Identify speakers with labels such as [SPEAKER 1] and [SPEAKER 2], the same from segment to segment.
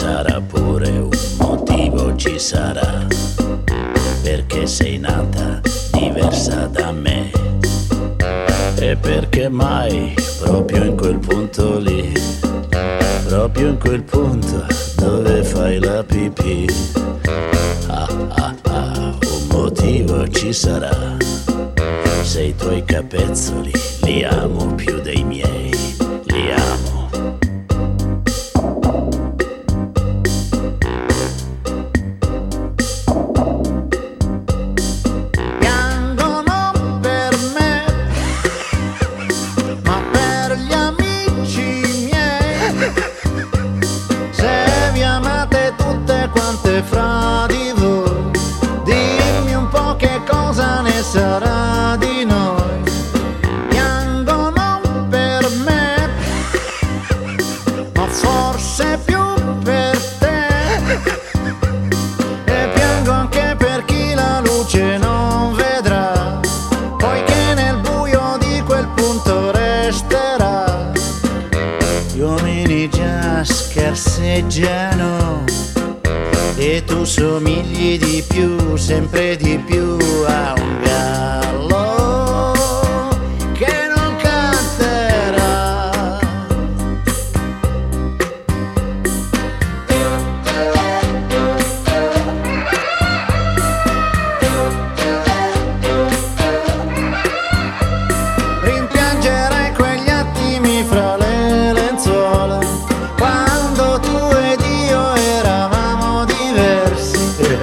[SPEAKER 1] sarà pure un motivo, ci sarà, perché sei nata diversa da me. E perché mai proprio in quel punto lì, proprio in quel punto dove fai la pipì. Un motivo ci sarà, se i tuoi capezzoli li amo più dei miei, li amo.
[SPEAKER 2] Fra di voi, dimmi un po' che cosa ne sarà di noi. Piangono per me, ma forse più per te. E piango anche per chi la luce non vedrà, poiché nel buio di quel punto resterà. Gli uomini già scarseggiano e tu somigli di più, sempre di più a un gallo che non canterà. Rimpiangerai quegli attimi fra le lenzuola, quando tu ed io eravamo diversi.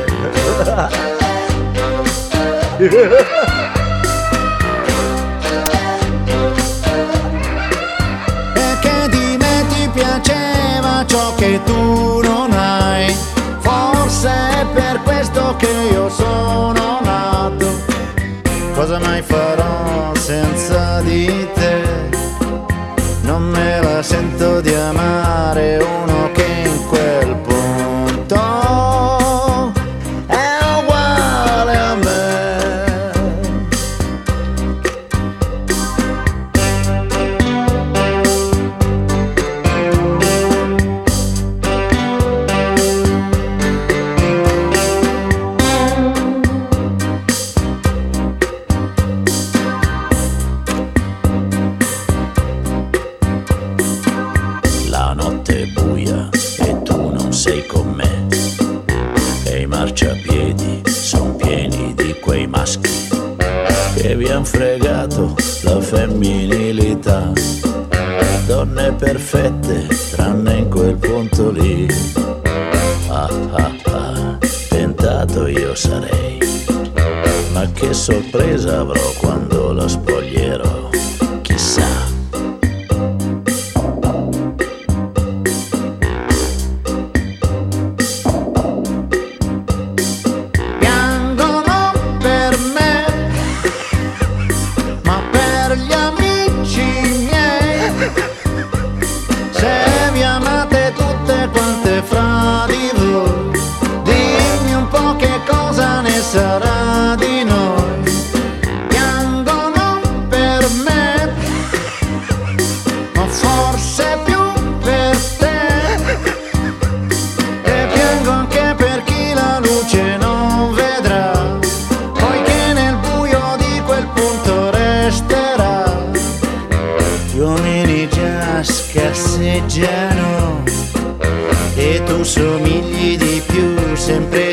[SPEAKER 2] E che di me ti piaceva ciò che tu non hai, forse è per questo che io sono nato. Cosa mai farò senza di te? Non me la sento di amare uno che in quel punto è uguale a me.
[SPEAKER 1] La notte è buia e tu non sei con me, e i marciapiedi son pieni di quei maschi che vi han fregato la femminilità. Donne perfette tranne in quel punto lì. Tentato io sarei, ma che sorpresa avrò quando la spoglierò, chissà.
[SPEAKER 2] Se vi amate tutte quante fra di voi, dimmi un po' che cosa ne sarà di noi. Piangono per me, ma forse più per te. E piango anche per chi la luce non vedrà, poiché nel buio di quel punto resterà. Gli uomini già scarseggiano e tu somigli di più, sempre